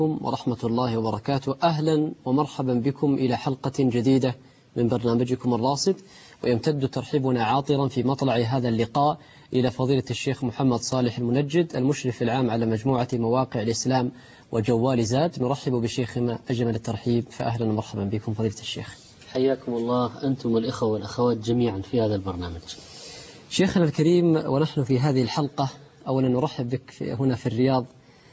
ورحمة الله وبركاته. أهلا ومرحبا بكم إلى حلقة جديدة من برنامجكم الراصد، ويمتد ترحيبنا عاطرا في مطلع هذا اللقاء إلى فضيلة الشيخ محمد صالح المنجد المشرف العام على مجموعة مواقع الإسلام وجوال زاد. نرحب بشيخنا أجمل الترحيب، فأهلا ومرحبا بكم فضيلة الشيخ. حياكم الله أنتم الإخوة والأخوات جميعا في هذا البرنامج. شيخنا الكريم، ونحن في هذه الحلقة أولا نرحب بك هنا في الرياض.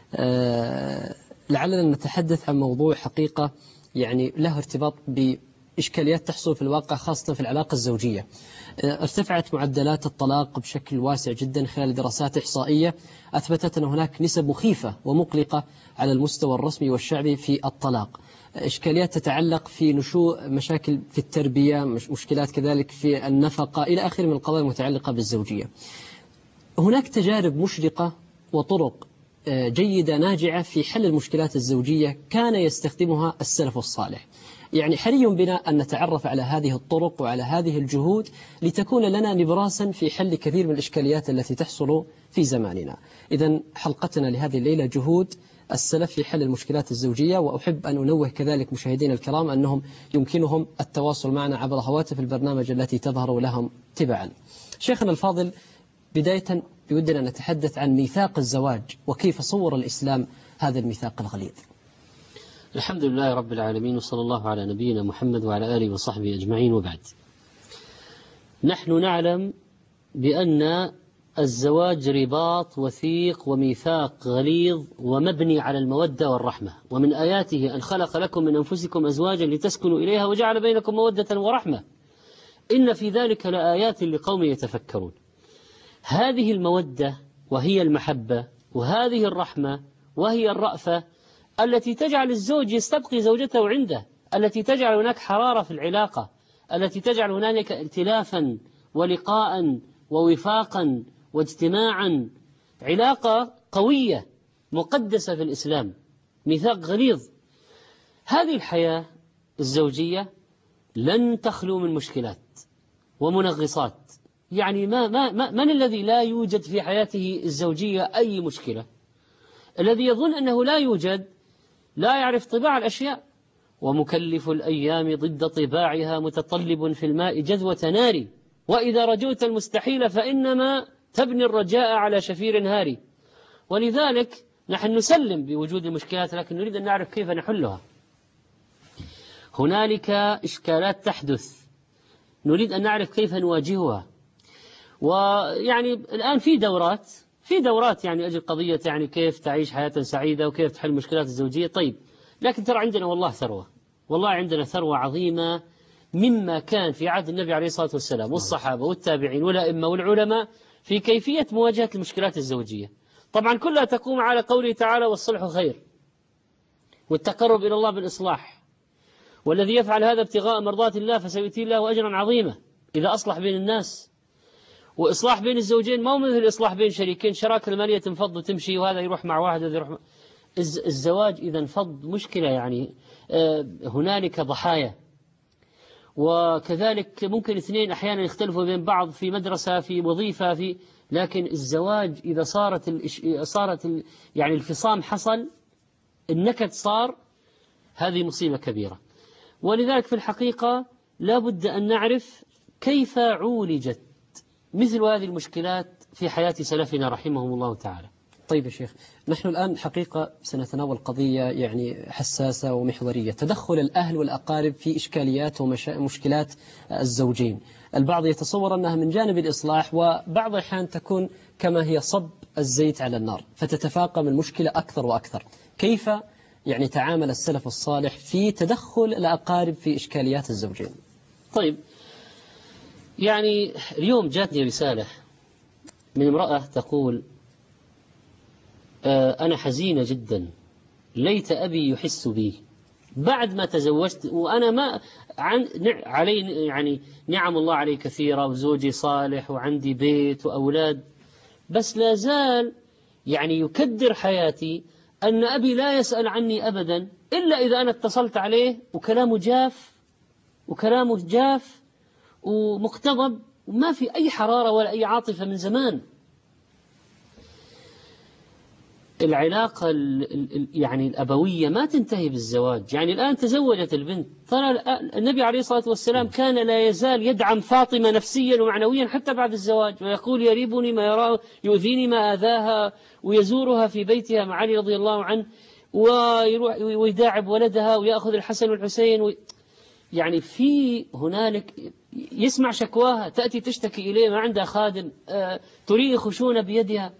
لعلنا نتحدث عن موضوع حقيقة يعني له ارتباط بإشكاليات تحصل في الواقع، خاصة في العلاقة الزوجية. ارتفعت معدلات الطلاق بشكل واسع جدا خلال دراسات إحصائية أثبتت أن هناك نسب مخيفة ومقلقة على المستوى الرسمي والشعبي في الطلاق. إشكاليات تتعلق في نشوء مشاكل في التربية، مشكلات كذلك في النفقة إلى آخر من القضايا المتعلقة بالزوجية. هناك تجارب مشرقة وطرق جيدة ناجعة في حل المشكلات الزوجية كان يستخدمها السلف الصالح. يعني حري بنا أن نتعرف على هذه الطرق وعلى هذه الجهود لتكون لنا نبراسا في حل كثير من الإشكاليات التي تحصل في زماننا. إذن حلقتنا لهذه الليلة جهود السلف في حل المشكلات الزوجية، وأحب أن أنوه كذلك مشاهدين الكرام أنهم يمكنهم التواصل معنا عبر هواتف البرنامج التي تظهر لهم تبعا. شيخنا الفاضل، بداية بودنا نتحدث عن ميثاق الزواج وكيف صور الإسلام هذا الميثاق الغليظ. الحمد لله رب العالمين، وصلى الله على نبينا محمد وعلى آله وصحبه أجمعين، وبعد. نحن نعلم بأن الزواج رباط وثيق وميثاق غليظ ومبني على المودة والرحمة، ومن آياته أن خلق لكم من أنفسكم أزواجا لتسكنوا إليها وجعل بينكم مودة ورحمة إن في ذلك لآيات لقوم يتفكرون. هذه المودة وهي المحبة، وهذه الرحمة وهي الرأفة التي تجعل الزوج يستبقي زوجته عنده، التي تجعل هناك حرارة في العلاقة، التي تجعل هناك ائتلافا ولقاء ووفاقا واجتماعا. علاقة قوية مقدسة في الإسلام، ميثاق غليظ. هذه الحياة الزوجية لن تخلو من مشكلات ومنغصات. يعني من الذي لا يوجد في حياته الزوجية أي مشكلة؟ الذي يظن أنه لا يوجد لا يعرف طباع الأشياء. ومكلف الأيام ضد طباعها متطلب في الماء جذوة نار، وإذا رجوت المستحيل فإنما تبني الرجاء على شفير هاري. ولذلك نحن نسلم بوجود المشكلات، لكن نريد أن نعرف كيف نحلها. هنالك إشكالات تحدث، نريد أن نعرف كيف نواجهها. ويعني الآن في دورات يعني أجل قضية يعني كيف تعيش حياة سعيدة وكيف تحل مشكلات الزوجية. طيب، لكن ترى عندنا والله عندنا ثروة عظيمة مما كان في عهد النبي عليه الصلاة والسلام والصحابة والتابعين والأئمة والعلماء في كيفية مواجهة المشكلات الزوجية. طبعا كلها تقوم على قوله تعالى: والصلح خير، والتقرب إلى الله بالإصلاح، والذي يفعل هذا ابتغاء مرضات الله فسيؤتيه الله أجرا عظيما إذا أصلح بين الناس. وإصلاح بين الزوجين ما هو مثل إصلاح بين شريكين، شراكة المالية تنفض وتمشي، وهذا يروح مع واحد وهذا يروح الزواج إذا انفض مشكلة، يعني هنالك ضحايا. وكذلك ممكن اثنين أحيانا يختلفوا بين بعض في مدرسة، في وظيفة، لكن الزواج إذا صارت يعني الفصام حصل، النكد صار، هذه مصيبة كبيرة. ولذلك في الحقيقة لا بد أن نعرف كيف عولجت مثل هذه المشكلات في حياة سلفنا رحمهم الله تعالى. طيب يا شيخ، نحن الآن حقيقة سنتناول قضية يعني حساسة ومحورية، تدخل الأهل والأقارب في إشكاليات ومشكلات الزوجين. البعض يتصور أنها من جانب الإصلاح، وبعض الأحيان تكون كما هي صب الزيت على النار فتتفاقم المشكلة أكثر وأكثر. كيف يعني تعامل السلف الصالح في تدخل الأقارب في إشكاليات الزوجين؟ طيب، يعني اليوم جاتني رسالة من امرأة تقول: أنا حزينة جدا، ليت أبي يحس بي بعد ما تزوجت، وأنا ما علي يعني نعم الله علي كثيرة، وزوجي صالح وعندي بيت وأولاد، بس لا زال يعني يكدر حياتي أن أبي لا يسأل عني أبدا إلا إذا أنا اتصلت عليه، وكلامه جاف ومقتضب، وما في أي حرارة ولا أي عاطفة من زمان. العلاقة يعني الأبوية ما تنتهي بالزواج. يعني الآن تزوجت البنت، ترى النبي عليه الصلاة والسلام كان لا يزال يدعم فاطمة نفسيا ومعنويا حتى بعد الزواج، ويقول يريبني ما يراه، يؤذيني ما آذاها، ويزورها في بيتها مع علي رضي الله عنه، ويروح ويداعب ولدها ويأخذ الحسن والحسين يعني في هنالك يسمع شكواها، تأتي تشتكي إليه ما عندها خادم، تريد خشونة بيدها،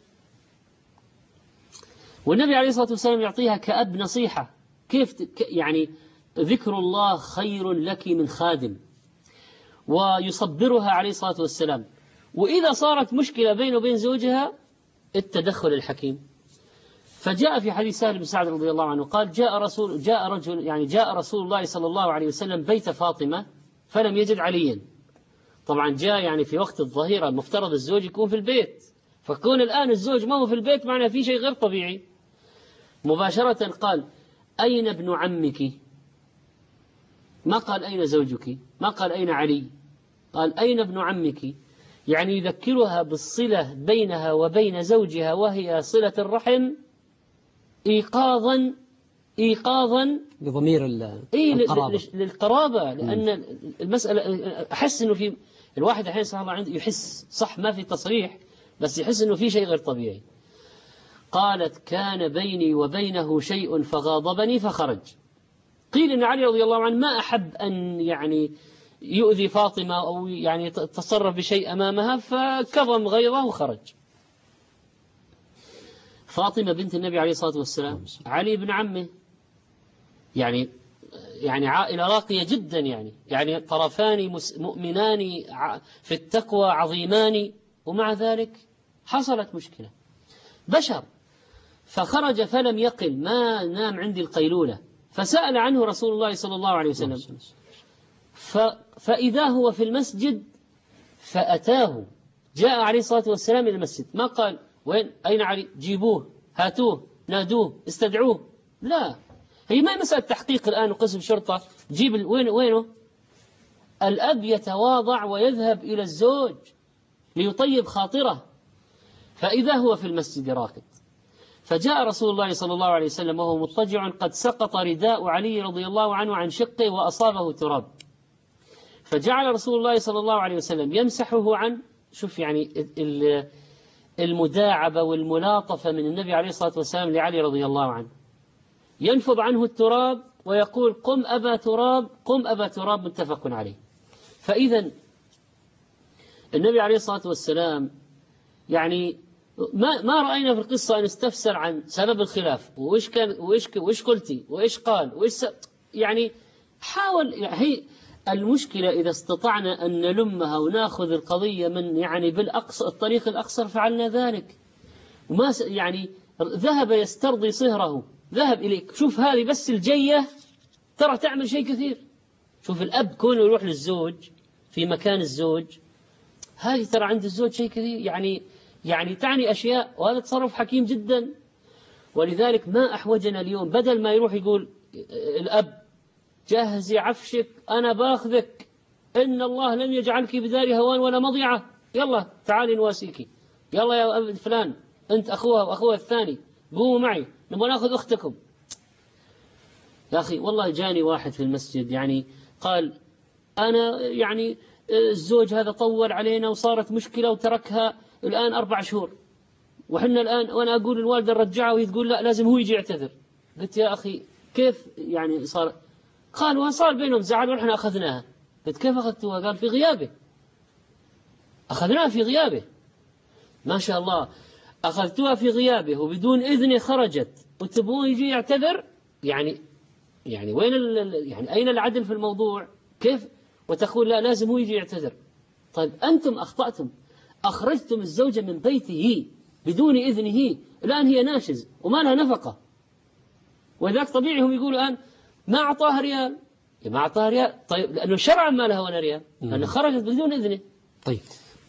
والنبي عليه الصلاة والسلام يعطيها كأب نصيحة، كيف يعني ذكر الله خير لك من خادم، ويصبرها عليه الصلاة والسلام. وإذا صارت مشكلة بينه وبين زوجها التدخل الحكيم. فجاء في حديث سهل بن سعد رضي الله عنه قال جاء رسول الله صلى الله عليه وسلم بيت فاطمة فلم يجد عليا. طبعا جاء يعني في وقت الظهيرة، المفترض الزوج يكون في البيت، فكون الآن الزوج ما هو في البيت معناه في شيء غير طبيعي. مباشرة قال أين ابن عمك؟ ما قال أين زوجك، ما قال أين علي، قال أين ابن عمك، يعني يذكرها بالصلة بينها وبين زوجها وهي صلة الرحم، إيقاظا بضمير القرابة للقرابة. لأن المسألة أحس أنه في الواحد أحيانا سبحان الله عنده يحس صح ما في تصريح، بس يحس أنه في شيء غير طبيعي. قالت كان بيني وبينه شيء فغاضبني فخرج. قيل إن علي رضي الله عنه ما أحب أن يعني يؤذي فاطمة أو يعني تصرف بشيء أمامها، فكظم غيظه وخرج. فاطمة بنت النبي عليه الصلاة والسلام، علي بن عمه، يعني عائلة راقية جدا، يعني طرفان مؤمنان في التقوى عظيمان، ومع ذلك حصلت مشكلة بشر. فخرج فلم يقل، ما نام عندي القيلولة، فسأل عنه رسول الله صلى الله عليه وسلم، فإذا هو في المسجد فأتاه، جاء عليه الصلاة والسلام إلى المسجد، ما قال وين أين علي، جيبوه هاتوه نادوه استدعوه، لا، هي ما مسألة تحقيق الآن وقسم شرطة جيب وينه. الأب يتواضع ويذهب إلى الزوج ليطيب خاطره، فإذا هو في المسجد راقد. فجاء رسول الله صلى الله عليه وسلم وهو مضطجع، قد سقط رداء علي رضي الله عنه عن شقه وأصابه تراب، فجعل رسول الله صلى الله عليه وسلم يمسحه عن، شوف يعني المداعبة والملاطفة من النبي عليه الصلاة والسلام لعلي رضي الله عنه، ينفض عنه التراب ويقول قم أبا تراب، قم أبا تراب، متفق عليه. فإذا النبي عليه الصلاة والسلام يعني ما رأينا في القصة أن استفسر عن سبب الخلاف، وإيش كان وإيش قلتي وإيش قال يعني حاول. هي المشكلة إذا استطعنا أن نلمها ونأخذ القضية من يعني الطريق الأقصر فعلنا ذلك. وما يعني ذهب يسترضي صهره، ذهب إليك، شوف هذه بس الجية ترى تعمل شيء كثير. شوف الأب كونه يروح للزوج في مكان الزوج، هذه ترى عند الزوج شيء كثير، يعني تعني أشياء، وهذا تصرف حكيم جدا. ولذلك ما أحوجنا اليوم بدل ما يروح يقول الأب جهزي عفشك أنا باخذك، إن الله لم يجعلك بدار هوان ولا مضيعة، يلا تعالي نواسيكي، يلا يا فلان أنت أخوها وأخوها الثاني قوموا معي نبغى ناخذ أختكم. يا أخي والله جاني واحد في المسجد يعني قال أنا يعني الزوج هذا طول علينا وصارت مشكلة وتركها الآن 4 شهور، وحنا الآن وأنا أقول الوالدة رجعها وهي تقول لا لازم هو يجي يعتذر. قلت يا أخي كيف يعني صار؟ قال وصار بينهم زعل ونحن أخذناها. قلت كيف أخذتوها؟ قال في غيابه، أخذناها في غيابه. ما شاء الله، أخذتوها في غيابه وبدون إذنه خرجت وتبون يجي يعتذر، يعني وين يعني أين العدل في الموضوع؟ كيف وتقول لا لازم هو يجي يعتذر؟ طيب أنتم أخطأتم، أخرجتم الزوجة من بيته بدون إذنه، الآن هي ناشز وما لها نفقة، وذلك طبيعي هم يقولوا الآن ما أعطاها ريال، ما أعطاها ريال، طيب لأنه شرعا ما لها ولا ريال، لأنه خرجت بدون إذنه. طيب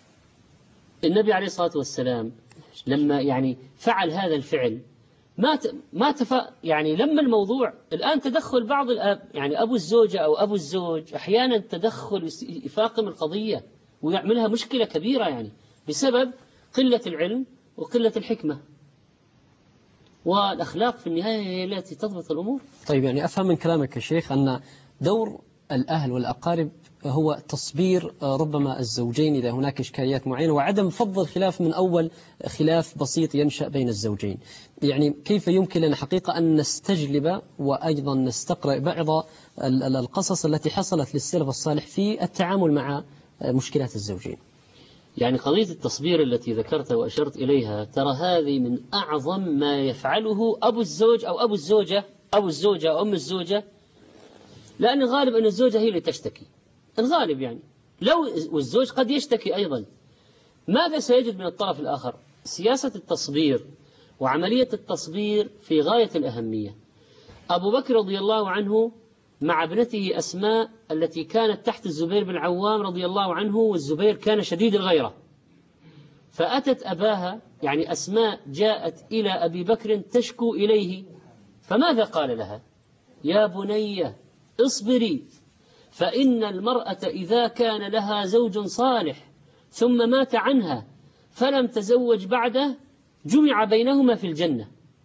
النبي عليه الصلاة والسلام لما يعني فعل هذا الفعل ما يعني لما الموضوع الآن تدخل بعض الآب، يعني أبو الزوجة أو أبو الزوج أحيانا تدخل يفاقم القضية ويعملها مشكلة كبيرة، يعني بسبب قلة العلم وقلة الحكمة. والأخلاق في النهاية هي التي تضبط الأمور. طيب يعني أفهم من كلامك يا شيخ أن دور الأهل والأقارب هو تصبير ربما الزوجين إذا هناك إشكاليات معينة، وعدم فض الخلاف من أول خلاف بسيط ينشأ بين الزوجين. يعني كيف يمكن لنا حقيقة أن نستجلب وأيضا نستقرأ بعض القصص التي حصلت للسلف الصالح في التعامل مع مشكلات الزوجين؟ يعني قضية التصبير التي ذكرت وأشرت إليها، ترى هذه من أعظم ما يفعله أبو الزوج أو أبو الزوجة أو الزوجة أو أم الزوجة، لأن الغالب أن الزوجة هي اللي تشتكي، الغالب يعني، والزوج قد يشتكي أيضا. ماذا سيجد من الطرف الآخر؟ سياسة التصبير وعملية التصبير في غاية الأهمية. أبو بكر رضي الله عنه مع ابنته أسماء التي كانت تحت الزبير بن العوام رضي الله عنه، والزبير كان شديد الغيرة، فأتت أباها، يعني أسماء جاءت إلى أبي بكر تشكو إليه، فماذا قال لها؟ يا بني اصبري، فإن المرأة إذا كان لها زوج صالح ثم مات عنها فلم تزوج بعده جمع بينهما في الجنة.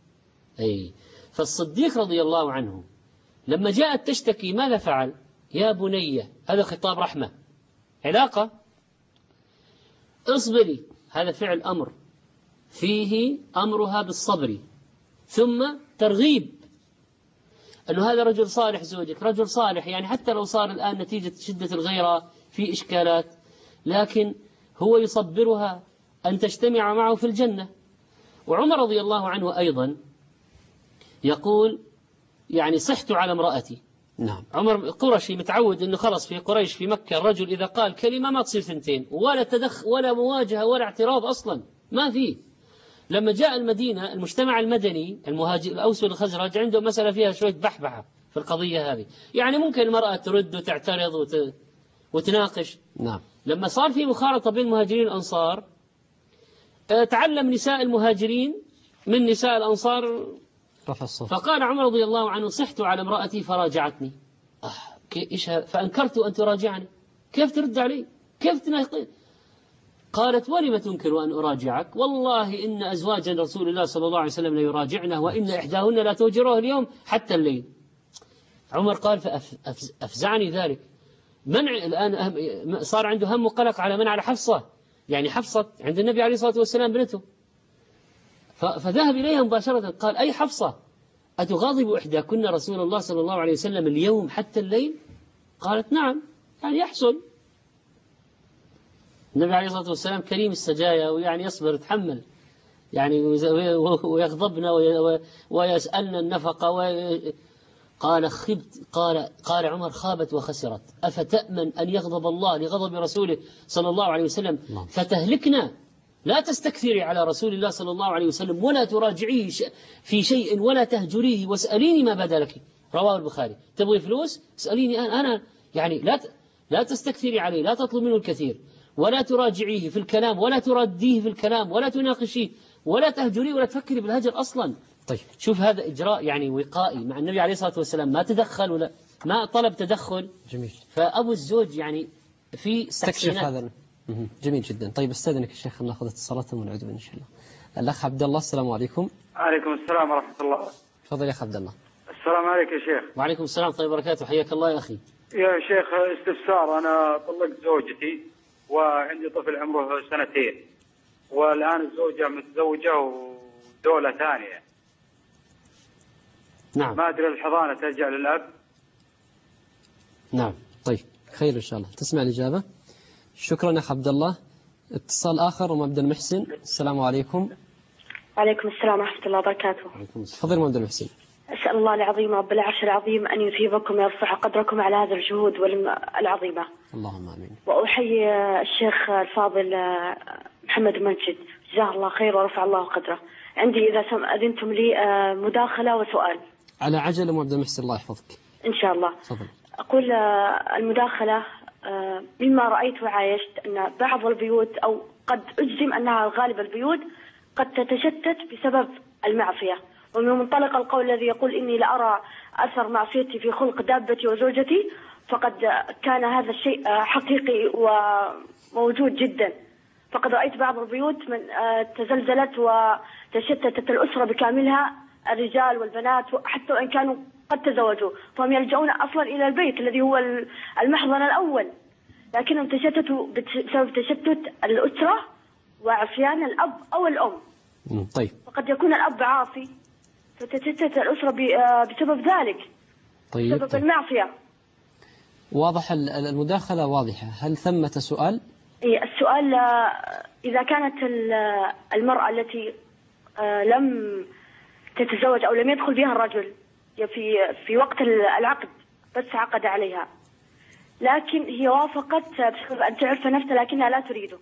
فالصديق رضي الله عنه لما جاءت تشتكي ماذا فعل؟ يا بني، هذا خطاب رحمة، علاقة، اصبري، هذا فعل أمر فيه أمرها بالصبر، ثم ترغيب أنه هذا رجل صالح، زوجك رجل صالح، يعني حتى لو صار الآن نتيجة شدة الغيرة في إشكالات، لكن هو يصبرها أن تجتمع معه في الجنة. وعمر رضي الله عنه أيضا يقول يعني صحت على امرأتي. نعم. عمر قرشي متعود أنه خلص في قريش في مكة الرجل إذا قال كلمة ما تصير ثنتين، ولا تدخل ولا مواجهة ولا اعتراض أصلا ما فيه. لما جاء المدينة المجتمع المدني المهاجر الأوس والخزرج عنده مسألة فيها شوية بحبحة في القضية هذه، يعني ممكن المرأة ترد وتعترض وتناقش. نعم. لما صار في مخالطة بين المهاجرين والأنصار، تعلم نساء المهاجرين من نساء الأنصار رفع الصوت، فقال عمر رضي الله عنه صحت على امرأتي فراجعتني. إيش فأنكرت أن تراجعني، كيف ترد علي، كيف تناقض؟ قالت ولم تنكر أن أراجعك، والله إن أزواج رسول الله صلى الله عليه وسلم ليراجعنه، وإن إحداهن لا توجره اليوم حتى الليل. عمر قال فأفزعني ذلك، منع الآن صار عنده هم وقلق على منع على حفصة، يعني حفصة عند النبي عليه الصلاة والسلام بنته، فذهب إليها مباشرة قال أي حفصة أتغاضب إحداكن رسول الله صلى الله عليه وسلم اليوم حتى الليل؟ قالت نعم، يعني يحصل. النبي عليه الصلاة والسلام كريم السجايا، ويعني يصبر يتحمل، يعني ويغضبنا ويسألنا النفقة قال خبت، قال عمر خابت وخسرت، أفتأمن أن يغضب الله لغضب رسوله صلى الله عليه وسلم فتهلكنا؟ لا تستكثري على رسول الله صلى الله عليه وسلم، ولا تراجعيه في شيء، ولا تهجريه، واسأليني ما بدا لك. رواه البخاري. تبغي فلوس اسأليني أنا يعني لا تستكثري عليه، لا تطلب منه الكثير، ولا تراجعيه في الكلام، ولا ترديه في الكلام، ولا تناقشيه، ولا تهجريه، ولا تفكري بالهجر أصلا. طيب شوف هذا إجراء يعني وقائي مع النبي عليه الصلاة والسلام، ما تدخل ولا ما طلب تدخل. جميل. فأبو الزوج يعني في استكشف هذا. جميل جدا. طيب استاذنك يا شيخ ناخذ اتصالات ونعود ان شاء الله. الأخ عبد الله، السلام عليكم. عليكم السلام ورحمة الله. تفضل يا أخ عبد الله. السلام عليك يا شيخ. وعليكم السلام ورحمة الله وبركاته، حياك الله يا أخي. يا شيخ استفسار، أنا طلقت زوجتي وعندي طفل عمره 2 سنين، والآن الزوجة متزوجة ودولة ثانية. نعم. ما أدري الحضانة ترجع للأب. نعم. طيب خير إن شاء الله تسمع الإجابة. شكرا يا عبد الله. اتصال آخر أم عبد المحسن، السلام عليكم. وعليكم السلام ورحمة الله وبركاته. تفضل يا عبد المحسن. أسأل الله العظيم رب العرش العظيم أن يثيبكم ويرفع قدركم على هذه الجهود العظيمة. اللهم آمين. وأحيي الشيخ الفاضل محمد منجد، جزاه الله خير ورفع الله قدره. عندي إذا أذنتم لي مداخلة وسؤال. على عجل أم عبد المحسن، الله يحفظك. إن شاء الله. تفضل. أقول المداخلة مما رأيت وعايشت أن بعض البيوت، أو قد أجزم أنها غالب البيوت، قد تتشتت بسبب المعصية. ومن منطلق القول الذي يقول إني لأرى أثر معصيتي في خلق دابتي وزوجتي، فقد كان هذا الشيء حقيقي وموجود جدا. فقد رأيت بعض البيوت من تزلزلت وتشتتت الأسرة بكاملها الرجال والبنات حتى وإن كانوا قد تزوجوا، فهم يلجؤون أصلا إلى البيت الذي هو المحضن الأول، لكنهم تشتتوا بسبب تشتت الأسرة وعصيان الأب أو الأم. طيب. فقد يكون الأب عاصي فتتشتت الأسرة بسبب ذلك. طيب. بسبب المعصية. واضح المداخلة واضحة. هل ثمة سؤال؟ السؤال إذا كانت المرأة التي لم تتزوج أو لم يدخل بها الرجل في وقت العقد بس عقد عليها، لكن هي وافقت بسبب أن تعرف نفسها لكنها لا تريده.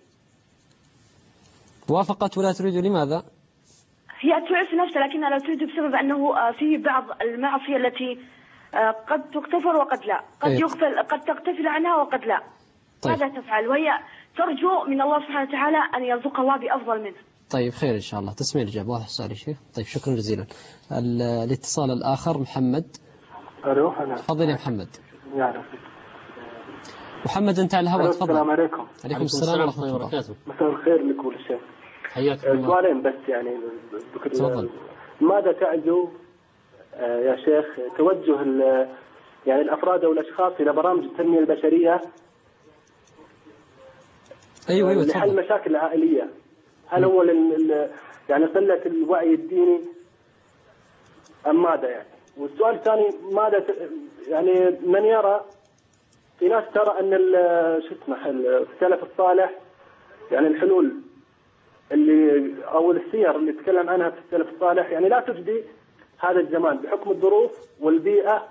وافقت ولا تريد لماذا؟ هي تعرف نفسها لكنها لا تريده بسبب أنه في بعض المعصية التي قد تغتفر وقد لا، قد تغتفل عنها وقد لا. طيب. ماذا تفعل وهي ترجو من الله سبحانه وتعالى أن يرزق الله بأفضل منه؟ طيب خير إن شاء الله. تسمع الإجابة. واضح السؤال يا شيخ. طيب شكرا جزيلا. الاتصال الآخر محمد. ألو. تفضل يا محمد. يا محمد أنت على الهواء. تفضل. السلام عليكم. عليكم السلام ورحمة الله وبركاته. مساء الخير لك وللشيخ. حياك الله. سؤالين بس يعني. تفضل. ماذا تعزو يا شيخ توجه يعني الأفراد أو الأشخاص إلى برامج التنمية البشرية أيوة لحل المشاكل العائلية؟ هل هو يعني قلة الوعي الديني أم ماذا يعني؟ والسؤال الثاني ماذا يعني من يرى في ناس ترى أن السلف الصالح يعني الحلول اللي أو السير اللي تكلم عنها في السلف الصالح يعني لا تجدي هذا الزمان بحكم الظروف والبيئة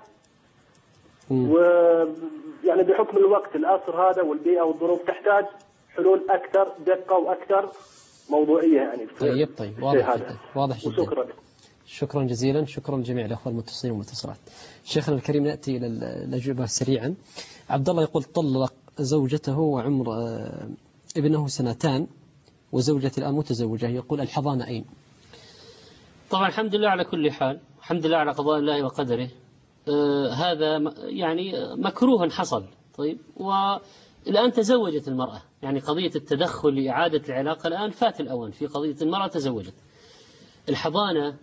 ويعني بحكم الوقت العصر هذا والبيئة والظروف تحتاج حلول أكثر دقة وأكثر موضوعية يعني. طيب واضح جدا. شكرا جزيلا. شكرا لجميع الأخوة المتصلين والمتصلات. شيخنا الكريم نأتي إلى الأجوبة سريعا. عبد الله يقول طلق زوجته وعمر ابنه 2 وزوجته الآن متزوجة، يقول الحضانة أين؟ طبعا الحمد لله على كل حال، الحمد لله على قضاء الله وقدره. هذا يعني مكروه حصل. طيب والآن تزوجت المرأة، يعني قضية التدخل لإعادة العلاقة الآن فات الأوان في قضية المرأة تزوجت. الحضانة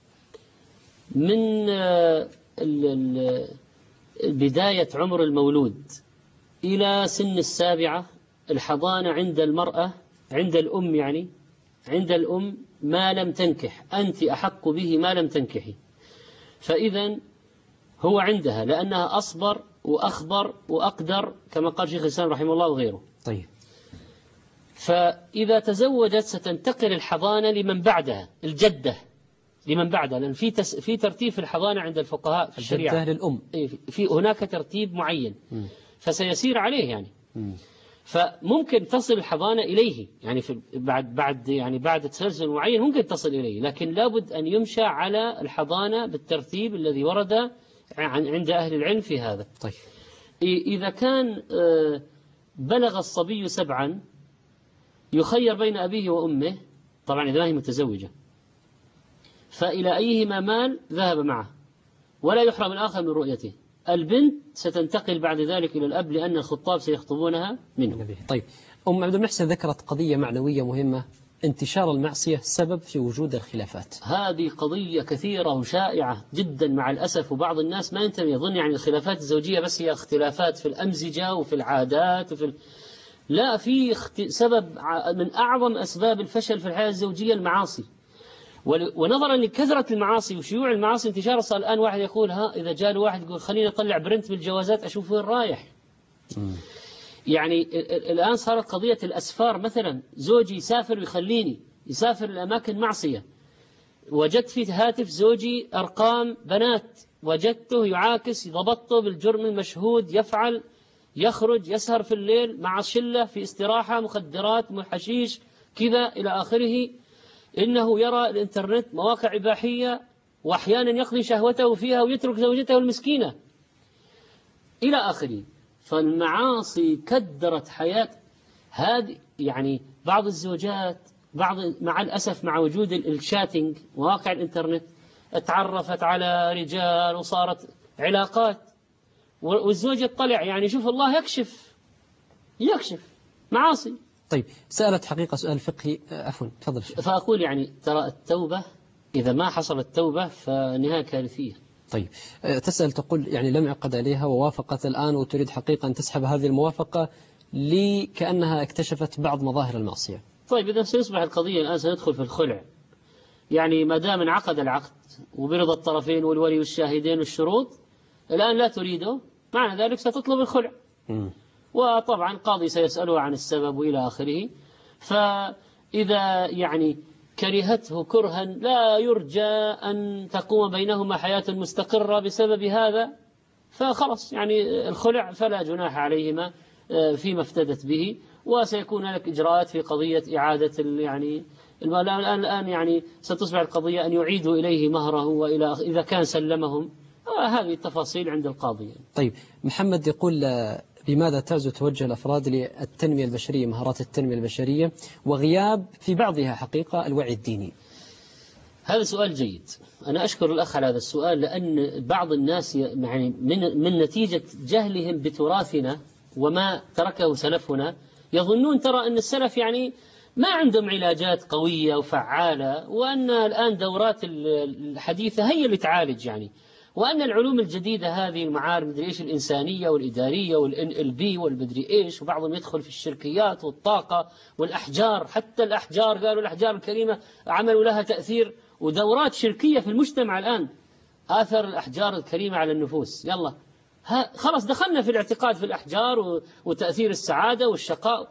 من بداية عمر المولود إلى سن 7 الحضانة عند المرأة، عند الأم، يعني عند الأم ما لم تنكح، أنت أحق به ما لم تنكحي. فإذا هو عندها لأنها أصبر وأخبر وأقدر كما قال شيخ الإسلام رحمه الله وغيره. طيب. فإذا تزوجت ستنتقل الحضانة لمن بعدها، الجدة لمن بعدها، لأن في ترتيب في الحضانة عند الفقهاء في الشريعة للأم، في هناك ترتيب معين فسيسير عليه يعني. فممكن تصل الحضانة إليه يعني بعد تسلسل معين ممكن تصل إليه، لكن لابد أن يمشى على الحضانة بالترتيب الذي ورد عند أهل العلم في هذا. طيب. إذا كان بلغ الصبي 7 يخير بين أبيه وأمه، طبعا إذا ما هي متزوجة، فإلى أيهما مال ذهب معه ولا يحرم الآخر من رؤيته. البنت ستنتقل بعد ذلك إلى الأب لأن الخطاب سيخطبونها منه. طيب. أم عبد المحسن ذكرت قضية معنوية مهمة، انتشار المعصية سبب في وجود الخلافات. هذه قضية كثيرة وشائعة جدا مع الأسف، وبعض الناس ما ينتبه، يظن يعني الخلافات الزوجية بس هي اختلافات في الأمزجة وفي العادات لا، في سبب من أعظم أسباب الفشل في الحياة الزوجية المعاصي. ونظرا لكثرة المعاصي وشيوع المعاصي انتشار، صار الآن واحد يقول إذا جاء واحد يقول خليني أطلع برنت بالجوازات أشوف وين رايح. يعني الآن صارت قضية الأسفار مثلا، زوجي يسافر ويخليني يسافر الأماكن معصية، وجدت في هاتف زوجي أرقام بنات، وجدته يعاكس، ضبطته بالجرم المشهود، يفعل، يخرج، يسهر في الليل مع شلة في استراحة، مخدرات، حشيش، كذا إلى آخره. إنه يرى الإنترنت مواقع إباحية وأحيانا يقضي شهوته فيها ويترك زوجته المسكينة إلى آخره. فالمعاصي كدرت حياة هذه. يعني بعض الزوجات مع الأسف مع وجود الشاتنج مواقع الإنترنت اتعرفت على رجال وصارت علاقات، والزوج يطلع يعني شوف الله يكشف معاصي. طيب. سألت حقيقة سؤال فقهي، عفوا تفضل. فأقول يعني ترى التوبة إذا ما حصلت توبة فنهاية كارثية. طيب تسأل تقول يعني لم يعقد عليها ووافقت الآن وتريد حقيقة أن تسحب هذه الموافقة كأنها اكتشفت بعض مظاهر المعصية. طيب إذا سيصبح القضية الآن سندخل في الخلع، يعني ما دام انعقد العقد وبرضا الطرفين والولي والشاهدين والشروط الآن لا تريده، معنى ذلك ستطلب الخلع. وطبعا قاضي سيسأله عن السبب وإلى آخره. فإذا يعني كرهته كرها لا يرجى أن تقوم بينهما حياة مستقرة بسبب هذا، فخلص يعني الخلع فلا جناح عليهما فيما افتدت به، وسيكون لك إجراءات في قضية إعادة يعني الآن يعني ستصبح القضية أن يعيدوا إليه مهره وإلى إذا كان سلمهم. هذه التفاصيل عند القاضي. طيب محمد يقول بماذا تعزو توجه الأفراد للتنمية البشرية، مهارات التنمية البشرية، وغياب في بعضها حقيقة الوعي الديني؟ هذا سؤال جيد. أنا أشكر الأخ على هذا السؤال، لأن بعض الناس يعني من نتيجة جهلهم بتراثنا وما تركه سلفنا يظنون ترى أن السلف يعني ما عندهم علاجات قوية وفعالة، وأن الآن دورات الحديثة هي اللي تعالج يعني، وأن العلوم الجديدة هذه المعارف مدري إيش الإنسانية والإدارية والNLP والمدري إيش، وبعضهم يدخل في الشركيات والطاقة والأحجار، حتى الأحجار قالوا الأحجار الكريمة عملوا لها تأثير ودورات شركية في المجتمع الآن، آثر الأحجار الكريمة على النفوس. يلا خلاص دخلنا في الاعتقاد في الأحجار وتأثير السعادة والشقاء.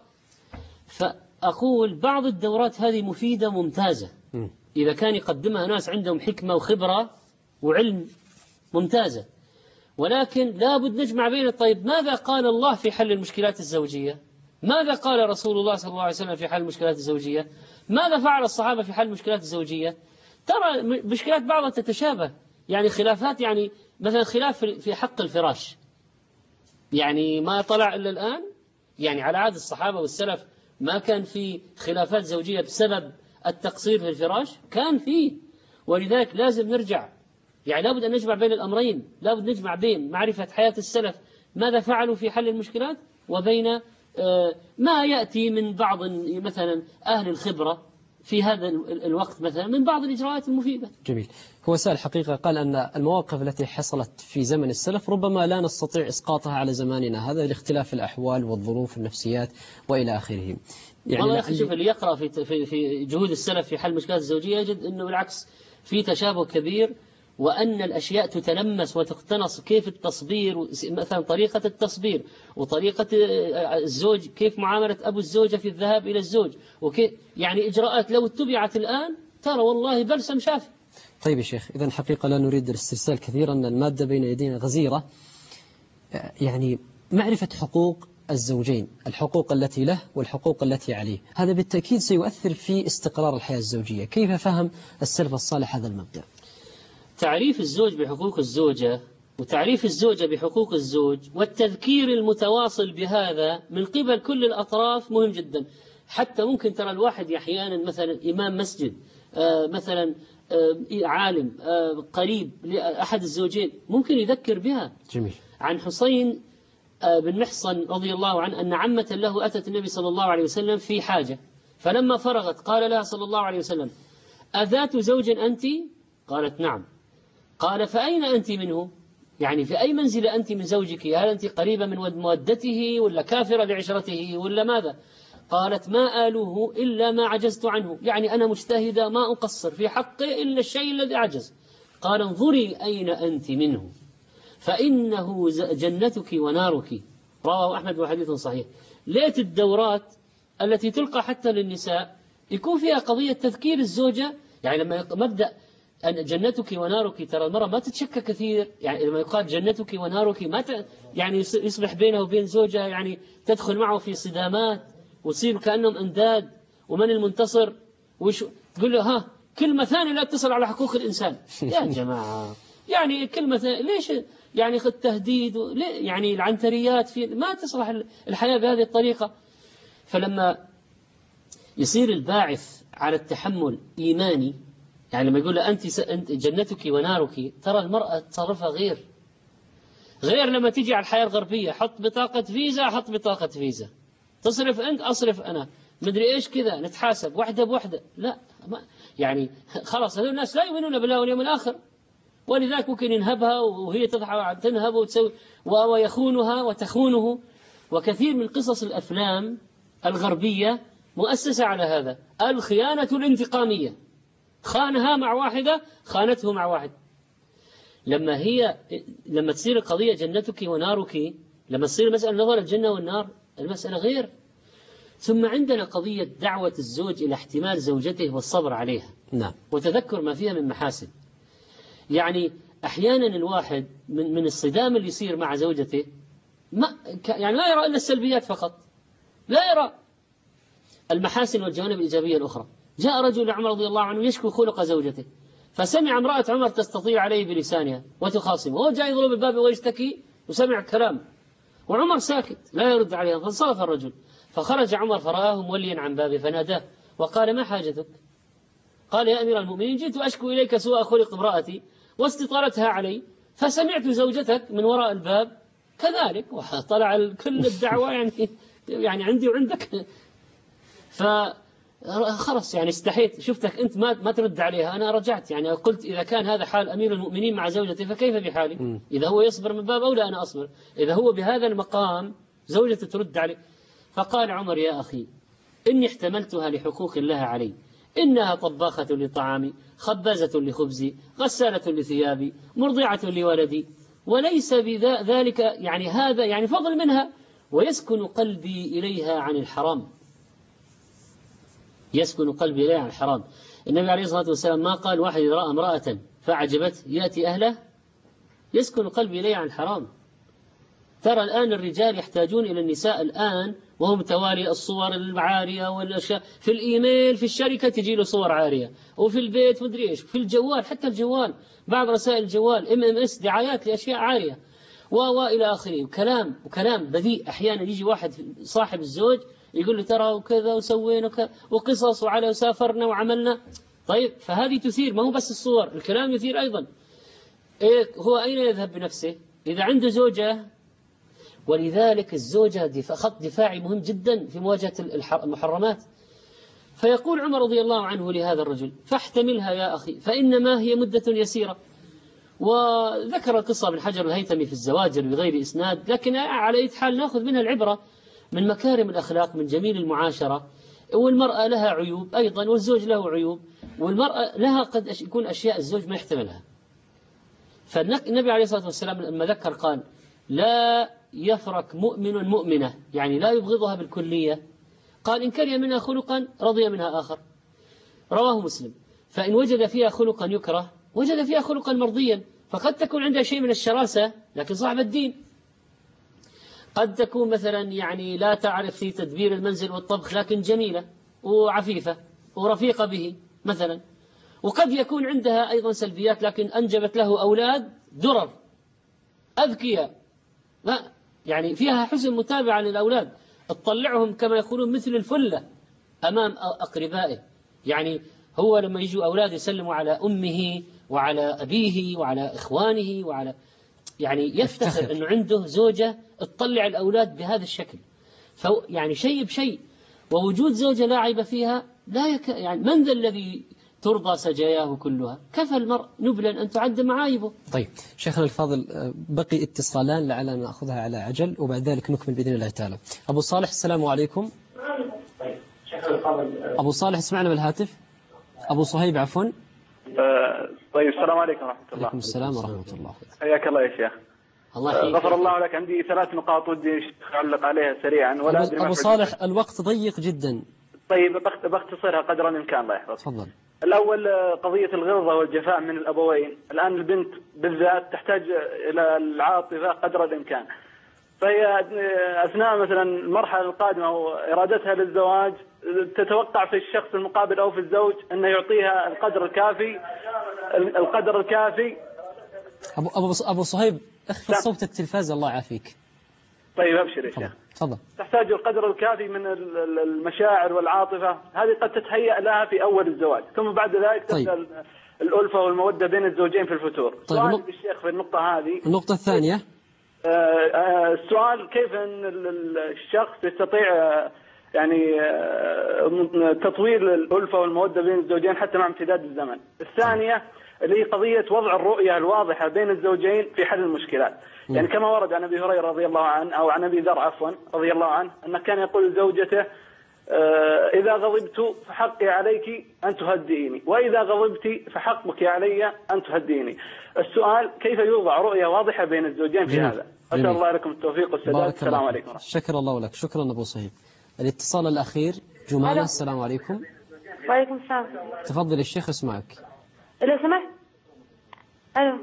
فأقول بعض الدورات هذه مفيدة ممتازة إذا كان يقدمها ناس عندهم حكمة وخبرة وعلم، ممتازة، ولكن لابد نجمع بين طيب ماذا قال الله في حل المشكلات الزوجية؟ ماذا قال رسول الله صلى الله عليه وسلم في حل المشكلات الزوجية؟ ماذا فعل الصحابة في حل المشكلات الزوجية؟ ترى مشكلات بعضها تتشابه، يعني خلافات، يعني مثلا خلاف في حق الفراش، يعني ما طلع إلا الآن، يعني على عهد الصحابة والسلف ما كان في خلافات زوجية بسبب التقصير في الفراش، كان فيه. ولذلك لازم نرجع، يعني لابد أن نجمع بين الأمرين، لابد نجمع بين معرفة حياة السلف ماذا فعلوا في حل المشكلات، وبين ما يأتي من بعض مثلا أهل الخبرة في هذا الوقت مثلا من بعض الإجراءات المفيدة. جميل. هو سأل حقيقة قال أن المواقف التي حصلت في زمن السلف ربما لا نستطيع إسقاطها على زماننا هذا لاختلاف الأحوال والظروف والنفسيات وإلى آخره. يعني والله شوف اللي يقرأ في جهود السلف في حل المشكلات الزوجية يجد أنه بالعكس في تشابه كبير، وأن الأشياء تتلمس وتقتنص، كيف التصبير مثلا طريقة التصبير، وطريقة الزوج كيف معاملة أبو الزوجة في الذهاب إلى الزوج، وكيف يعني إجراءات لو اتبعت الآن ترى والله بلسم شافي. طيب يا شيخ، إذن حقيقة لا نريد الاسترسال كثيرا، أن المادة بين يدينا غزيرة، يعني معرفة حقوق الزوجين، الحقوق التي له والحقوق التي عليه، هذا بالتأكيد سيؤثر في استقرار الحياة الزوجية. كيف فهم السلف الصالح هذا المبدأ؟ تعريف الزوج بحقوق الزوجة وتعريف الزوجة بحقوق الزوج والتذكير المتواصل بهذا من قبل كل الأطراف مهم جدا. حتى ممكن ترى الواحد أحيانا مثلا إمام مسجد مثلا عالم قريب لأحد الزوجين ممكن يذكر بها. جميل. عن حسين بن محصن رضي الله عنه أن عمة له أتت النبي صلى الله عليه وسلم في حاجة، فلما فرغت قال لها صلى الله عليه وسلم: أذات زوج أنت؟ قالت: نعم. قال: فأين أنت منه؟ يعني في أي منزل أنت من زوجك؟ هل أنت قريبة من مودته ولا كافرة بعشرته ولا ماذا؟ قالت: ما آلوه إلا ما عجزت عنه، يعني أنا مجتهدة ما أقصر في حقه إلا الشيء الذي عجز. قال: انظري أين أنت منه فإنه جنتك ونارك. رواه أحمد وحديث صحيح. ليت الدورات التي تلقى حتى للنساء يكون فيها قضية تذكير الزوجة، يعني لما مبدأ أن جنتك ونارك، ترى المرأة ما تتشكى كثير، يعني لما يقال جنتك ونارك ما يعني يصبح بينه وبين زوجها يعني تدخل معه في صدامات وتصير كأنهم أنداد، ومن المنتصر تقول له ها كلمة ثانية لا تتصل على حقوق الإنسان. يا جماعة يعني كلمة ليش يعني التهديد يعني العنتريات في ما تصلح الحياة بهذه الطريقة. فلما يصير الباعث على التحمل إيماني، يعني لما يقول له أنت جنتك ونارك، ترى المرأة تصرفها غير لما تيجي على الحياة الغربية، حط بطاقة فيزا، حط بطاقة فيزا، تصرف أنت أصرف أنا، مدري إيش كذا، نتحاسب واحدة بواحدة. لا يعني خلاص هذول الناس لا يؤمنون بالله واليوم الآخر، ولذلك ممكن ينهبها وهي تنهب وتسوي ويخونها وتخونه. وكثير من قصص الأفلام الغربية مؤسسة على هذا، الخيانة الانتقامية، خانها مع واحدة خانته مع واحد. لما تصير القضية جنتك ونارك، لما تصير مسألة نظر الجنة والنار، المسألة غير. ثم عندنا قضية دعوة الزوج إلى احتمال زوجته والصبر عليها، نعم، وتذكر ما فيها من محاسن. يعني أحيانا الواحد من الصدام اللي يصير مع زوجته يعني لا يرى إلا السلبيات فقط، لا يرى المحاسن والجوانب الإيجابية الأخرى. جاء رجل عمر رضي الله عنه يشكو خلق زوجته، فسمع امرأة عمر تستطيع عليه بلسانها وتخاصمه، وهو جاء يضرب الباب ويشتكي وسمع كلام وعمر ساكت لا يرد عليها، فانصرف الرجل. فخرج عمر فرآه موليا عن بابه فناداه وقال: ما حاجتك؟ قال: يا أمير المؤمنين، جئت أشكو إليك سوء خلق امرأتي واستطالتها علي، فسمعت زوجتك من وراء الباب كذلك، وطلع كل الدعوة يعني عندي وعندك. فخلص يعني استحيت، شفتك أنت ما ترد عليها، أنا رجعت يعني قلت إذا كان هذا حال أمير المؤمنين مع زوجته فكيف بحالي؟ إذا هو يصبر من باب أولى أنا أصبر، إذا هو بهذا المقام زوجته ترد عليه. فقال عمر: يا أخي، إني احتملتها لحقوق الله علي، إنها طباخة لطعامي، خبازة لخبزي، غسالة لثيابي، مرضعة لولدي، وليس بذلك يعني هذا يعني فضل منها، ويسكن قلبي إليها عن الحرام. يسكن قلبي إليها عن الحرام. النبي عليه الصلاة والسلام ما قال واحد إذا رأى امرأة فعجبت يأتي أهله يسكن قلبي إليها عن الحرام. ترى الآن الرجال يحتاجون إلى النساء الآن، وهم توالي الصور العارية والأشياء في الإيميل، في الشركة تجي له صور عارية، وفي البيت مدري إيش، في الجوال، حتى الجوال بعض رسائل الجوال MMS دعايات لأشياء عارية وإلى آخره، وكلام بذيء. أحيانا يجي واحد صاحب الزوج يقول له ترى وكذا وسوينا وقصص وعلى وسافرنا وعملنا. طيب فهذه تثير، ما هو بس الصور، الكلام يثير أيضا. هو أين يذهب بنفسه إذا عنده زوجة؟ ولذلك الزوجة خط دفاعي مهم جدا في مواجهة المحرمات. فيقول عمر رضي الله عنه لهذا الرجل: فاحتملها يا أخي فإنما هي مدة يسيرة. وذكر القصة من حجر الهيثمي في الزواجر بغير إسناد، لكن على أي حال نأخذ منها العبرة من مكارم الأخلاق، من جميل المعاشرة. والمرأة لها عيوب أيضا والزوج له عيوب، والمرأة لها قد يكون أشياء الزوج ما يحتملها. فالنبي عليه الصلاة والسلام لما ذكر قال: لا يفرك مؤمن مؤمنة، يعني لا يبغضها بالكلية. قال: إن كره منها خلقا رضي منها آخر. رواه مسلم. فإن وجد فيها خلقا يكره وجد فيها خلقا مرضيا. فقد تكون عندها شيء من الشراسة لكن صاحب الدين. قد تكون مثلا يعني لا تعرف في تدبير المنزل والطبخ لكن جميلة وعفيفة ورفيقة به مثلا. وقد يكون عندها أيضا سلبيات لكن أنجبت له أولاد درر أذكياء، لا يعني فيها حسن متابعة للأولاد، تطلعهم كما يقولون مثل الفلة أمام أقربائه. يعني هو لما يجوا أولاد يسلموا على أمه وعلى أبيه وعلى إخوانه وعلى يعني يفتخر أنه عنده زوجة تطلع الأولاد بهذا الشكل. يعني شيء بشيء. ووجود زوجة لا عيب فيها لا يعني من ذا الذي ترضى سجاياه كلها؟ كفى المرء نبلا أن تعد معايبه. طيب شيخنا الفاضل، بقي اتصالان لعلنا نأخذها على عجل وبعد ذلك نكمل بإذن الله تعالى. أبو صالح السلام عليكم. طيب شيخنا الفاضل، أبو صالح اسمعنا بالهاتف. أبو صهيب عفوا. طيب السلام عليكم ورحمة الله. وعليكم السلام ورحمة الله. حياك الله يا شيخ. الله يحييك. غفر الله لك. عندي 3 نقاط ودي أعلق عليها سريعا ولا أدري. أبو صالح الوقت ضيق جدا. طيب بختصرها قدر الإمكان الله يحفظك. تفضل. الأول قضية الغلظة والجفاء من الأبوين. الآن البنت بالذات تحتاج إلى العاطفة قدر الإمكان، فهي أثناء مثلا المرحلة القادمة وإرادتها للزواج تتوقع في الشخص المقابل أو في الزوج أنه يعطيها القدر الكافي. أبو صهيب اخفض صوت التلفاز الله يعافيك. طيب أبشر يا شيخ. تفضل. تحتاج القدر الكافي من المشاعر والعاطفة، هذه قد تتهيأ لها في أول الزواج، ثم بعد ذلك تبدأ الألفة والمودة بين الزوجين في الفتور. طيب سؤال الشيخ في النقطة هذه. النقطة الثانية، السؤال كيف أن الشخص يستطيع يعني تطوير الألفة والمودة بين الزوجين حتى مع امتداد الزمن. الثانية اللي هي قضية وضع الرؤية الواضحة بين الزوجين في حل المشكلات. يعني كما ورد عن أبي هريرة رضي الله عنه، أو عن أبي ذر عفوا رضي الله عنه، أنه كان يقول لزوجته: إذا غضبت فحقي عليك أن تهدئيني، وإذا غضبت فحقك علي أن تهدئيني. السؤال: كيف يوضع رؤية واضحة بين الزوجين في هذا؟ أسأل الله لكم التوفيق والسداد. السلام عليكم. شكر الله لك. شكرا أبو صهيب. الاتصال الأخير جمانة. السلام عليكم. وعليكم السلام. تفضل الشيخ اسمعك. لو سمحت. ألو.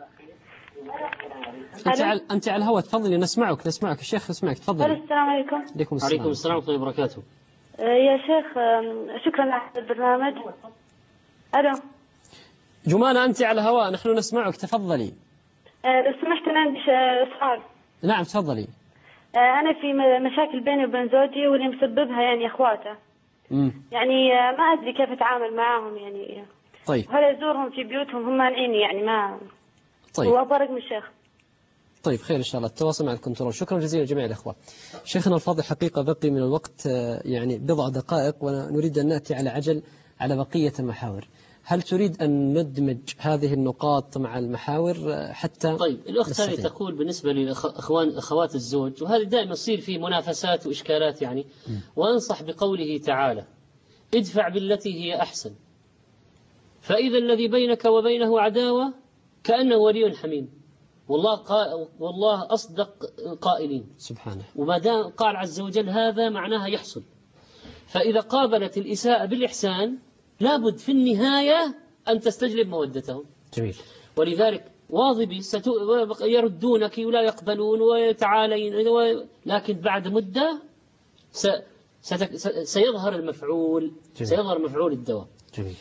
أنت على الهواء، تفضلي. نسمعك الشيخ اسمعك، تفضلي. السلام عليكم. عليكم السلام ورحمة الله وبركاته. يا شيخ شكرا على البرنامج. ألو جمانة، أنت على الهواء، نحن نسمعك، تفضلي. لو سمحت أنا عندي سؤال. نعم تفضلي. أنا في مشاكل بيني وبين زوجي، واللي مسببها يعني أخواته. يعني ما أدري كيف أتعامل معاهم يعني. طيب. هل أزورهم في بيوتهم هم مانعيني يعني ما. طيب. وأبغى رقم الشيخ. طيب خير إن شاء الله، التواصل مع الكنترول. شكرا جزيلا جميع الأخوة. شيخنا الفاضل، حقيقة بقي من الوقت يعني بضع دقائق، ونريد أن نأتي على عجل على بقية المحاور. هل تريد أن ندمج هذه النقاط مع المحاور حتى؟ طيب، الأخت هذه تقول بالنسبة لأخوات الزوج، وهذا دائما يصير في منافسات وإشكالات يعني. وأنصح بقوله تعالى: ادفع بالتي هي أحسن، فإذا الذي بينك وبينه عداوة كأنه ولي حميم. والله أصدق قائلين سبحانه. وما دام قال عز وجل هذا معناها يحصل. فإذا قابلت الإساءة بالإحسان لابد في النهاية أن تستجلب مودتهم. جميل. ولذلك واظبي، يردونك ولا يقبلون ويتعالين، لكن بعد مدة سيظهر المفعول. جميل. سيظهر مفعول الدواء. جميل.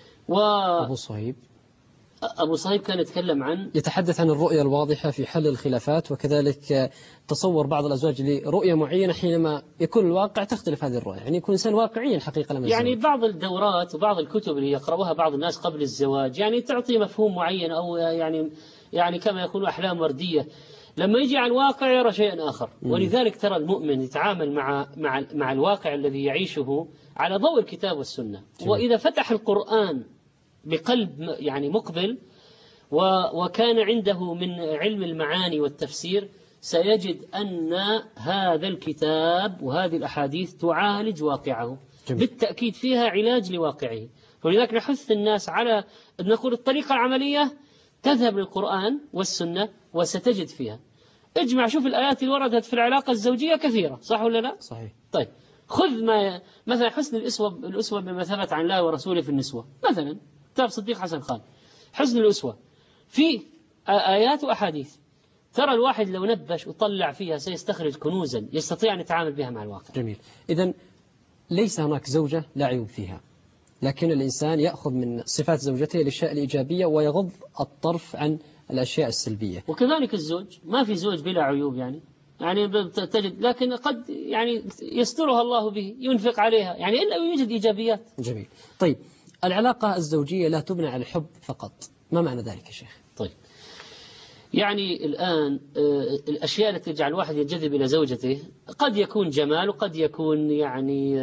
أبو صهيب كان يتحدث عن الرؤية الواضحة في حل الخلافات، وكذلك تصور بعض الأزواج لرؤية معينة حينما يكون الواقع تختلف هذه الرؤية، يعني يكون إنسان واقعيا حقيقة لما يعني الزواج. بعض الدورات وبعض الكتب اللي يقرأوها بعض الناس قبل الزواج يعني تعطي مفهوم معين، أو يعني كما يقولوا أحلام وردية، لما يجي على الواقع يرى شيئا آخر. ولذلك ترى المؤمن يتعامل مع الواقع الذي يعيشه على ضوء الكتاب والسنة. وإذا فتح القرآن بقلب يعني مقبل وكان عنده من علم المعاني والتفسير، سيجد أن هذا الكتاب وهذه الأحاديث تعالج واقعه. جميل. بالتأكيد فيها علاج لواقعه. ولذلك نحث الناس على أن نقول الطريقة العملية: تذهب للقرآن والسنة وستجد فيها. اجمع، شوف الآيات اللي وردت في العلاقة الزوجية كثيرة، صح ولا لا؟ صحيح. طيب، خذ مثلا حسن الأسوة بما ثبت عن الله ورسوله في النسوة، مثلا كتاب صديق حسن خان، حسن الأسوة في آيات وأحاديث. ترى الواحد لو نبش وطلع فيها سيستخرج كنوزا يستطيع أن يتعامل بها مع الواقع. جميل. إذن ليس هناك زوجة لا عيوب فيها، لكن الإنسان يأخذ من صفات زوجته الأشياء الإيجابية ويغض الطرف عن الأشياء السلبية. وكذلك الزوج، ما في زوج بلا عيوب يعني تجد، لكن قد يعني يسترها الله به، ينفق عليها يعني، إلا يوجد إيجابيات. جميل. طيب، العلاقة الزوجية لا تبنى على الحب فقط، ما معنى ذلك يا شيخ؟ طيب، يعني الآن الأشياء التي تجعل الواحد ينجذب إلى زوجته قد يكون جمال، وقد يكون يعني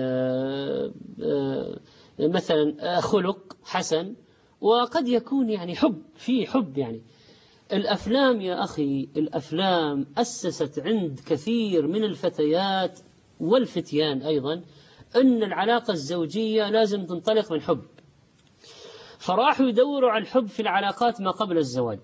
مثلا خلق حسن، وقد يكون يعني حب يعني. الأفلام يا أخي، الأفلام أسست عند كثير من الفتيات والفتيان أيضا أن العلاقة الزوجية لازم تنطلق من حب، فراحوا يدوروا على الحب في العلاقات ما قبل الزواج،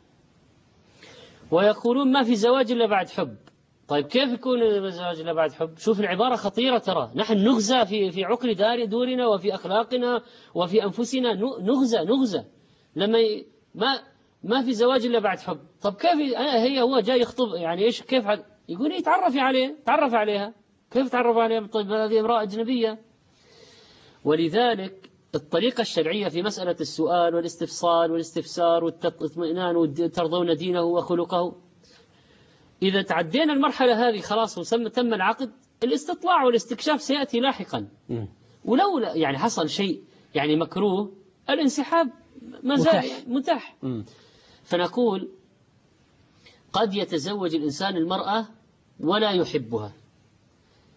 ويقولون ما في زواج إلا بعد حب. طيب كيف يكون الزواج إلا بعد حب؟ شوف العبارة خطيرة، ترى نحن نغزى في عقل دورنا وفي أخلاقنا وفي أنفسنا، نغزى لما ما في زواج إلا بعد حب. طب كيف هو جاي يخطب يعني إيش كيف يقول تعرف عليها كيف تعرف عليها؟ طيب هذه امرأة أجنبية. ولذلك الطريقة الشرعية في مسألة السؤال والاستفصال والاستفسار والتطمئنان وترضون دينه وخلقه، إذا تعدينا المرحلة هذه خلاص تم العقد، الاستطلاع والاستكشاف سيأتي لاحقا. ولو يعني حصل شيء يعني مكروه، الانسحاب ما زال متاح. فنقول قد يتزوج الإنسان المرأة ولا يحبها،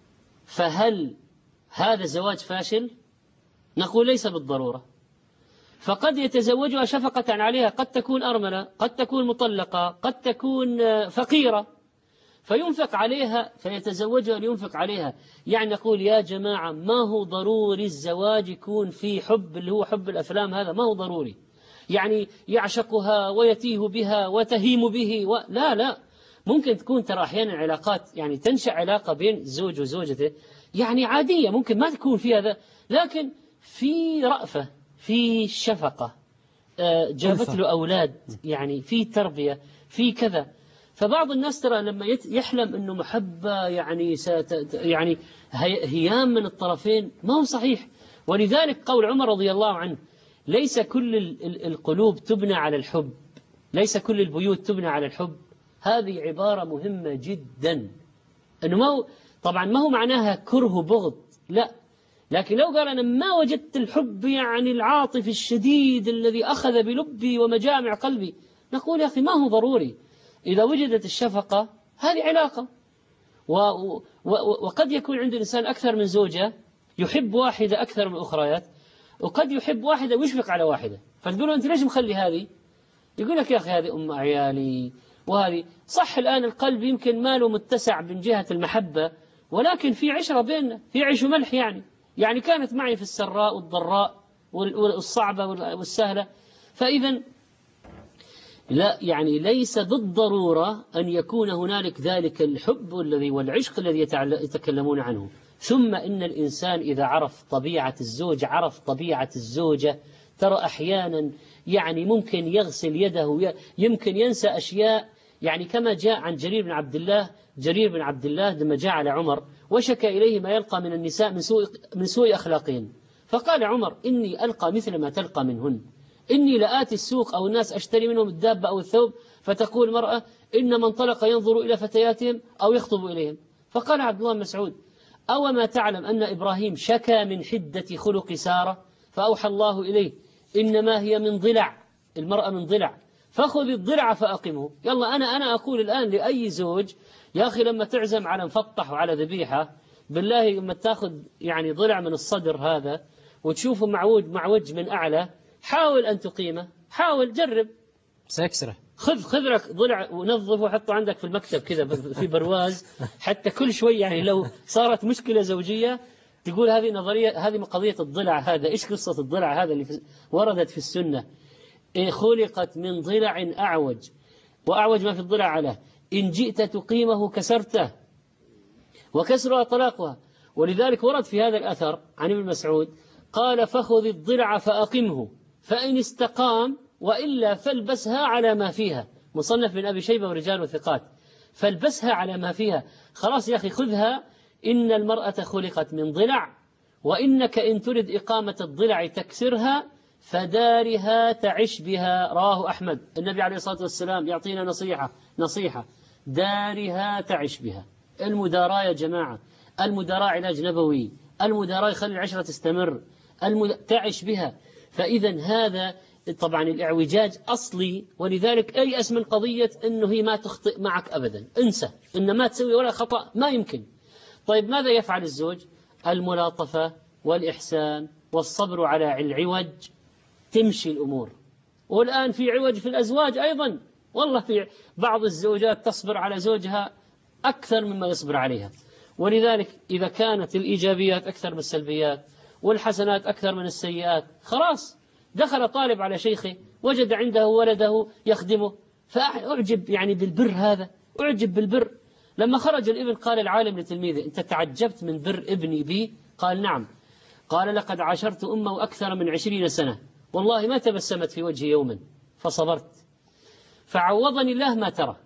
فهل هذا زواج فاشل؟ نقول ليس بالضرورة. فقد يتزوجها شفقة عليها، قد تكون أرملة، قد تكون مطلقة، قد تكون فقيرة، فينفق عليها، فيتزوجها لينفق عليها. يعني نقول يا جماعة ما هو ضروري الزواج يكون في حب اللي هو حب الأفلام، هذا ما هو ضروري، يعني يعشقها ويتيه بها وتهيم به لا، ممكن تكون ترى أحيانا علاقات، يعني تنشأ علاقة بين الزوج وزوجته يعني عادية، ممكن ما تكون فيها ذا، لكن في رأفة، في شفقة، جابت له أولاد، يعني في تربية، في كذا. فبعض الناس ترى لما يحلم أنه محبة يعني يعني هيام من الطرفين، ما هو صحيح. ولذلك قول عمر رضي الله عنه: ليس كل القلوب تبنى على الحب، ليس كل البيوت تبنى على الحب. هذه عبارة مهمة جدا، أنه طبعا ما هو معناها كره بغض، لا، لكن لو قال أنا ما وجدت الحب يعني العاطفي الشديد الذي أخذ بلبي ومجامع قلبي، نقول يا أخي ما هو ضروري. إذا وجدت الشفقة هذه علاقة، وقد يكون عند الإنسان أكثر من زوجة، يحب واحدة أكثر من أخريات، وقد يحب واحدة ويشفق على واحدة، فتقول له أنت ليش مخلي هذه؟ يقول لك يا أخي هذه أم عيالي، وهذه صح. الآن القلب يمكن ماله متسع من جهة المحبة، ولكن في عشرة بيننا، في عيش وملح، يعني كانت معي في السراء والضراء والصعبة والسهلة. فإذا لا، يعني ليس بالضرورة أن يكون هنالك ذلك الحب والعشق الذي يتكلمون عنه. ثم إن الإنسان إذا عرف طبيعة الزوج عرف طبيعة الزوجة. ترى أحيانا يعني ممكن يغسل يده، يمكن ينسى أشياء، يعني كما جاء عن جرير بن عبد الله لما جاء على عمر وشكى إليه ما يلقى من النساء من سوء أخلاقهن، فقال عمر: إني ألقى مثل ما تلقى منهن، إني لآتي السوق أو الناس أشتري منهم الدابة أو الثوب، فتقول المرأة: إن من طلق ينظر إلى فتياتهم أو يخطب إليهم. فقال عبد الله بن مسعود: أو ما تعلم أن إبراهيم شكى من حدة خلق سارة فأوحى الله إليه: إنما هي من ضلع، المرأة من ضلع، فخذ الضلع فأقمه. يلا أنا أقول الآن لأي زوج: يا أخي لما تعزم على مفطح وعلى ذبيحة، بالله لما تأخذ يعني ضلع من الصدر هذا وتشوفه معوج من أعلى، حاول أن تقيمه، حاول جرب، سيكسره. خذ لك ضلع ونظفه وحطه عندك في المكتب كذا في برواز، حتى كل شوي يعني لو صارت مشكلة زوجية تقول هذه نظرية، هذه قضية الضلع هذا، إيش قصة الضلع هذا اللي وردت في السنة؟ خلقت من ضلع أعوج، وأعوج ما في الضلع على، إن جئت تقيمه كسرته، وكسرها طلاقها. ولذلك ورد في هذا الأثر عن ابن مسعود قال: فخذ الضلع فأقمه، فإن استقام وإلا فالبسها على ما فيها. مصنف من أبي شيبة ورجال وثقات. فالبسها على ما فيها، خلاص يا أخي خذها، إن المرأة خلقت من ضلع، وإنك إن ترد إقامة الضلع تكسرها فدارها تعش بها. رواه أحمد. النبي عليه الصلاة والسلام يعطينا نصيحة: دارها تعش بها. المداراة يا جماعة، المداراة علاج نبوي، المداراة يخلي العشرة تستمر، تعش بها. فإذا هذا طبعا الإعوجاج أصلي، ولذلك أيأس من قضية أنه هي ما تخطئ معك أبدا، انسى إن ما تسوي ولا خطأ، ما يمكن. طيب ماذا يفعل الزوج؟ الملاطفة والإحسان والصبر على العوج، تمشي الأمور. والآن في عوج في الأزواج أيضا، والله في بعض الزوجات تصبر على زوجها أكثر مما يصبر عليها. ولذلك إذا كانت الإيجابيات أكثر من السلبيات والحسنات أكثر من السيئات، خلاص دخل طالب على شيخه وجد عنده ولده يخدمه، فأعجب يعني بالبر، هذا أعجب بالبر. لما خرج الابن قال العالم لتلميذه: أنت تعجبت من بر ابني بي؟ قال: نعم. قال: لقد عاشرت أمه أكثر من 20 سنة، والله ما تبسمت في وجهي يوما فصبرت، فعوضني الله ما ترى،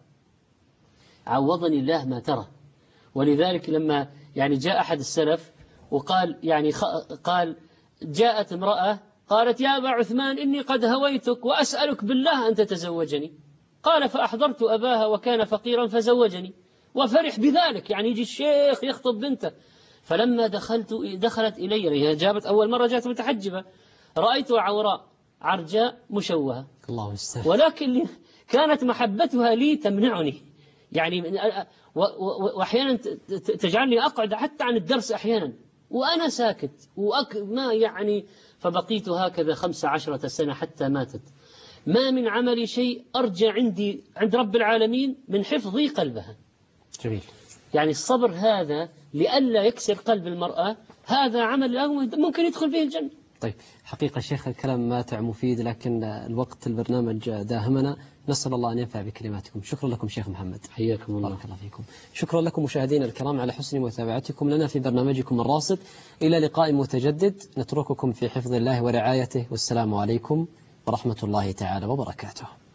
عوضني الله ما ترى. ولذلك لما يعني جاء أحد السلف وقال يعني قال: جاءت امرأة قالت: يا أبا عثمان إني قد هويتك وأسألك بالله أن تتزوجني. قال: فأحضرت أباها وكان فقيرا فزوجني، وفرح بذلك، يعني يجي الشيخ يخطب بنته. فلما دخلت إلي، جابت أول مرة جاءت متحجبة، رأيتها عوراء عرجاء مشوهة، الله يستر، ولكن كانت محبتها لي تمنعني، يعني وأحيانا تجعلني أقعد حتى عن الدرس أحيانا وأنا ساكت ما يعني. فبقيت هكذا 15 سنة حتى ماتت. ما من عملي شيء أرجى عندي عند رب العالمين من حفظي قلبها. جميل. يعني الصبر هذا لئلا يكسر قلب المرأة، هذا عمل ممكن يدخل به الجنة. طيب حقيقة شيخ الكلام ماتع مفيد، لكن الوقت البرنامج داهمنا. نسأل الله أن ينفع بكلماتكم. شكرا لكم شيخ محمد، حياكم الله. بارك الله فيكم. شكرا لكم مشاهدينا الكرام على حسن متابعتكم لنا في برنامجكم الراصد. إلى لقاء متجدد، نترككم في حفظ الله ورعايته، والسلام عليكم ورحمة الله تعالى وبركاته.